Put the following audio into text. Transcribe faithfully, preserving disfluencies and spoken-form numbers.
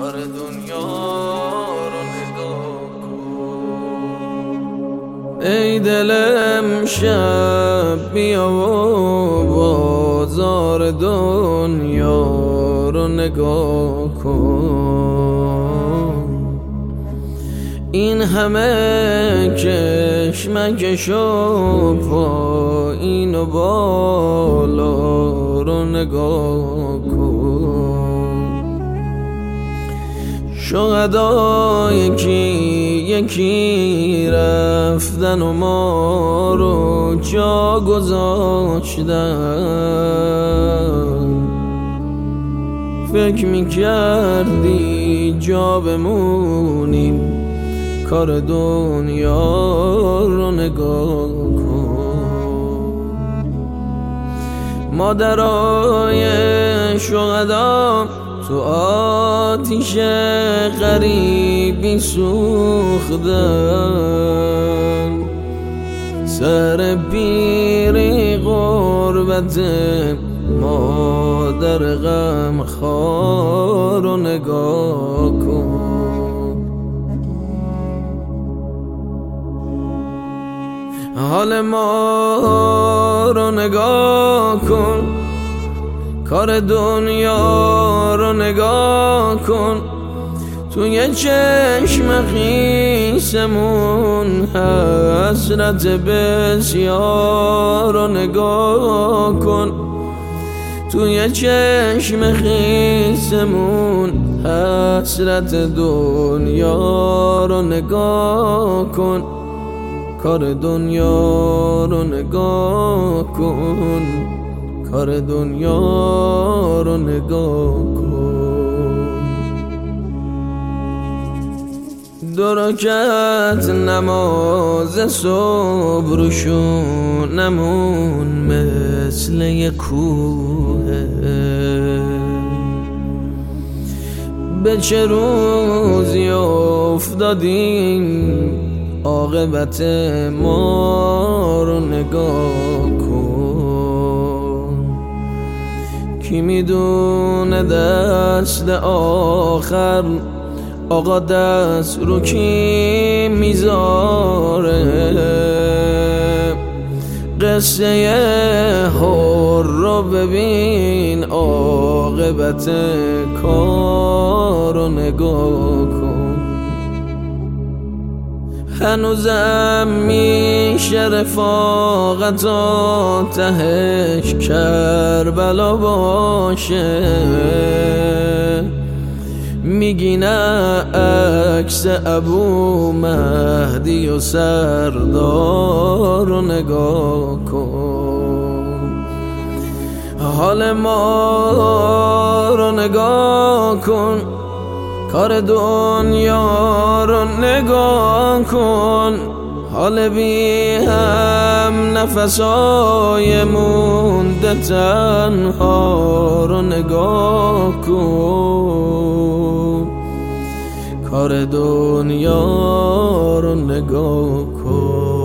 کار دنیا رو نگاه کن. ای دلم شب بیا و بازار دنیا رو نگاه کن. این همه کشمکش و پایین و بالا رو نگاه کن. شهدا یکی یکی رفتن و ما رو جا گذاشتن. فکر میکردی جا بمونیم، کار دنیا رو نگاه کن. مادرای شهدا تو آتیش غریبی سوختن. سر پیری غربت مادر غمخوار رو نگاه کن. حال ما رو نگاه کن، کار دنیا رو نگاه کن. توی چشم خیسمون حسرت بسیار رو نگاه کن. توی چشم خیسمون حسرت دنیا رو نگاه کن. کار دنیا رو نگاه کن، کار دنیا رو نگاه کن. دو رکعت نماز صبح روشونمون مثل یک کوه. به چه روزی افتادیم، عاقبت ما رو نگاه کن. کی میدونه دست آخر آقا دست رو کی میذاره. قصه حر رو ببین، عاقبت کار رو نگاه کن. هنوزم میشه رفاقت و تهش کربلا باشه. میگی نه عکس ابو مهدی و سردار رو نگاه کن. حال ما رو نگاه کن، کار دنیا رو نگاه کن. حال بی هم نفسای مونده تنها رو نگاه کن. کار دنیا رو نگاه کن.